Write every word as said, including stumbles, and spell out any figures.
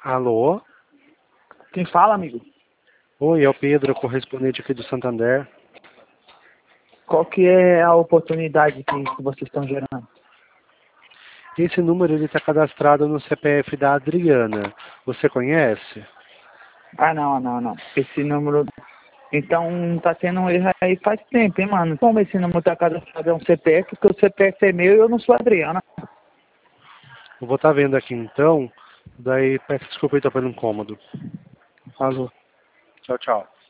Alô? Quem fala, amigo? Oi, é o Pedro, correspondente aqui do Santander. Qual que é a oportunidade que, que vocês estão gerando? Esse número ele está cadastrado no C P F da Adriana. Você conhece? Ah, não, não, não. Esse número... Então, tá tendo um erro aí faz tempo, hein, mano? Como esse número tá cadastrado é um C P F, porque o C P F é meu e eu não sou Adriana. Eu vou estar vendo aqui então. Daí peço desculpa aí, tô pelo incômodo. Falou. Tchau, tchau.